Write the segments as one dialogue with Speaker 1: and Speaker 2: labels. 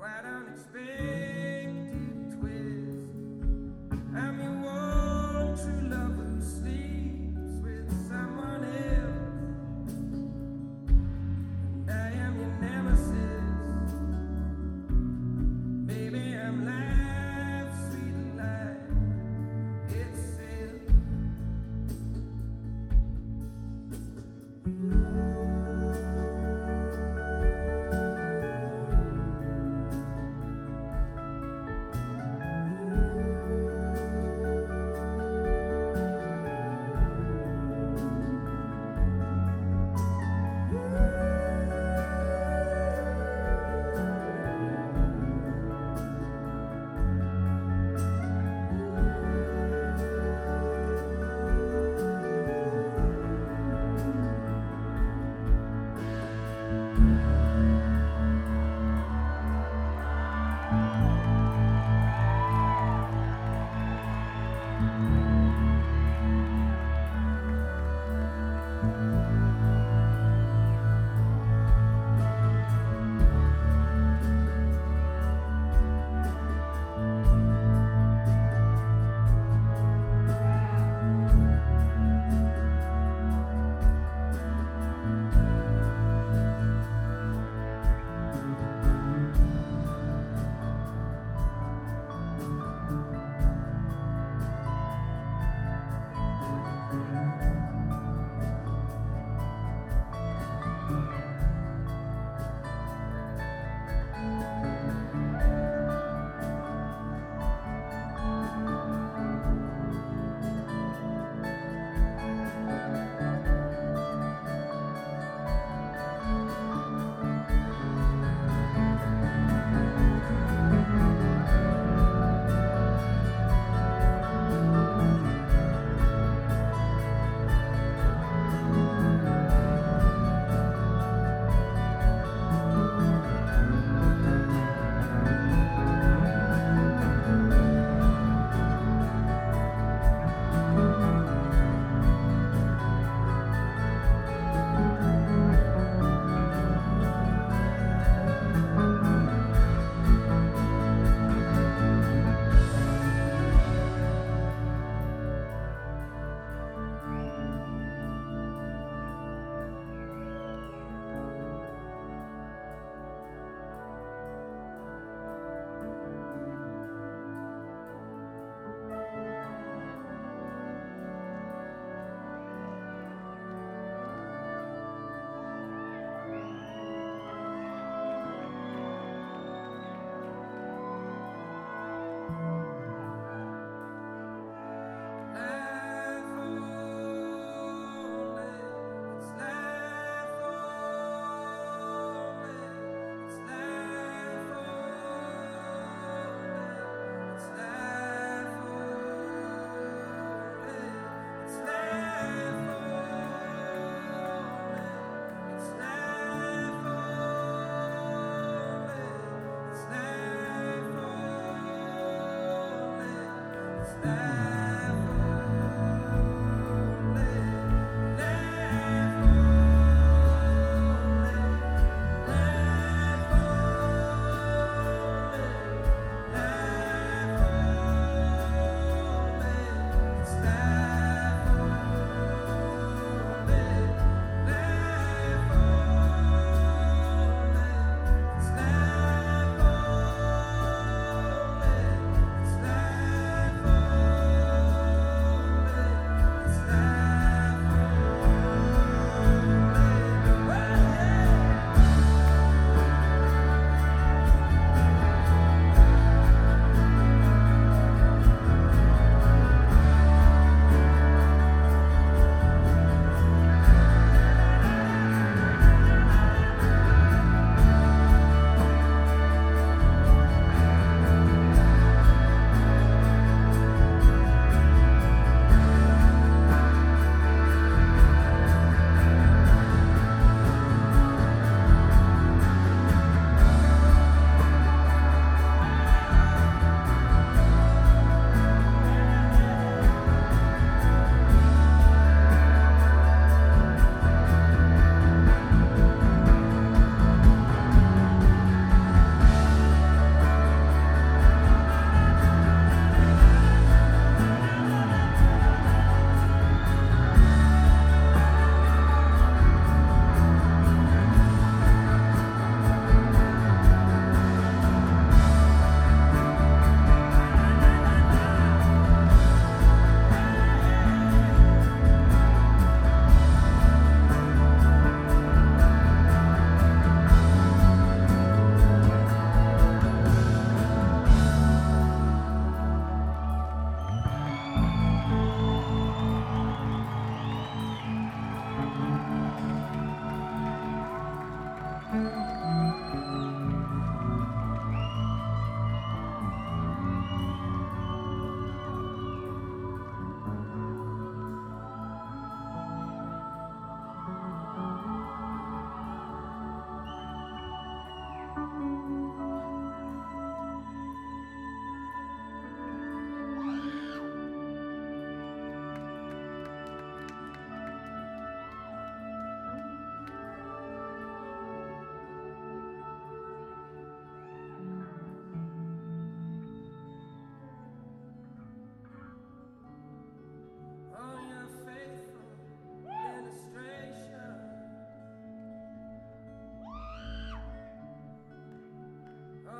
Speaker 1: quite unexpected twist. I'm your one true love who sleeps with someone else, and I am your nemesis. Baby, I'm life's sweet life itself.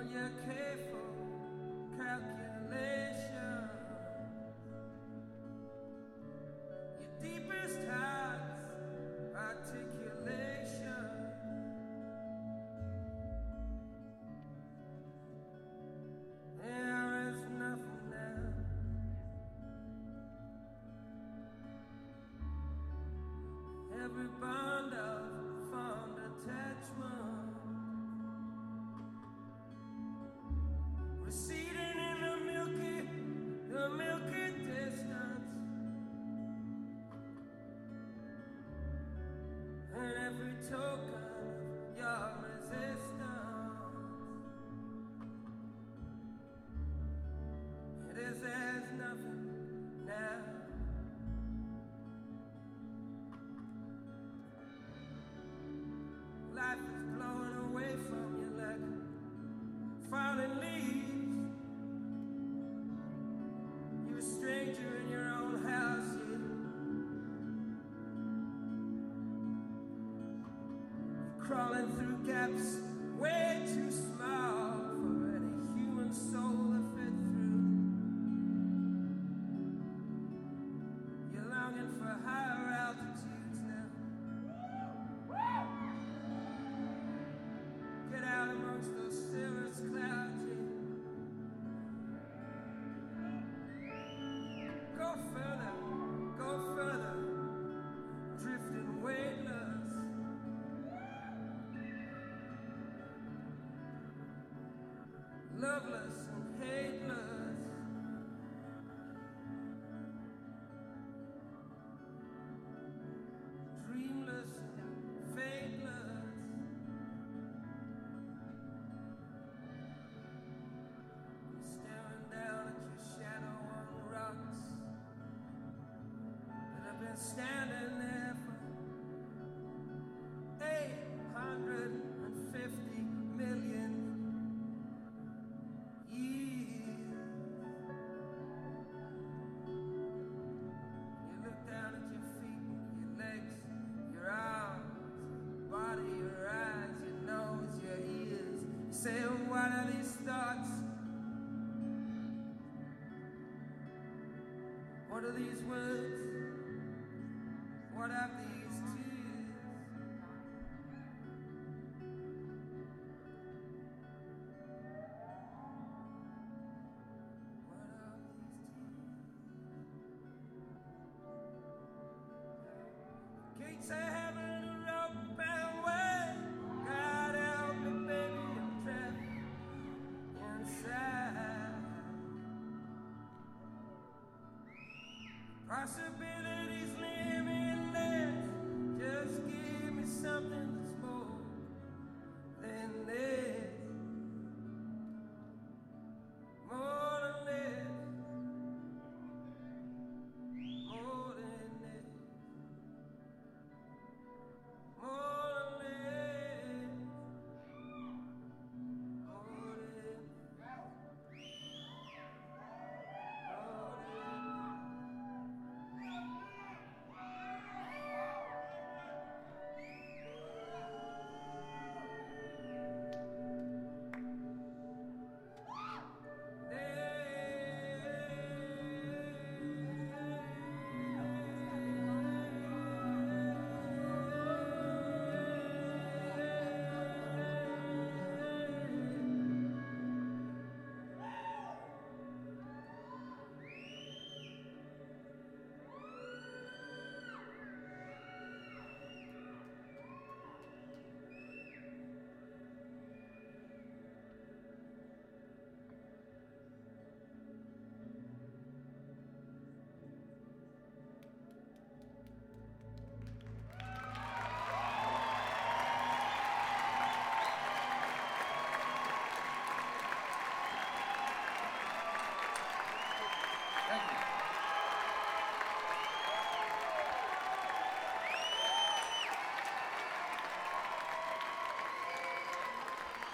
Speaker 1: all your careful calculation, your deepest heart's articulation. There is nothing now. Every bond of fond attachment receding in the milky distance, and every token of your resistance. It is as nothing now. Life is blowing away from you like falling leaves. You're a stranger in your own house, yeah. You're crawling through gaps way too small for any human soul to fit through. You're longing for higher altitudes now. Get out amongst those cirrus clouds, yeah. Go further, drifting weightless. Loveless and hateless. Dreamless and fateless. Staring down at your shadow on the rocks that have been standing there for 850 million years. You look down at your feet, your legs, your arms, your body, your eyes, your nose, your ears. You say, oh, what are these thoughts? What are these words? What are these tears? What are these tears? Gates of heaven are open wide. God help me, baby, I'm trapped inside. Possibility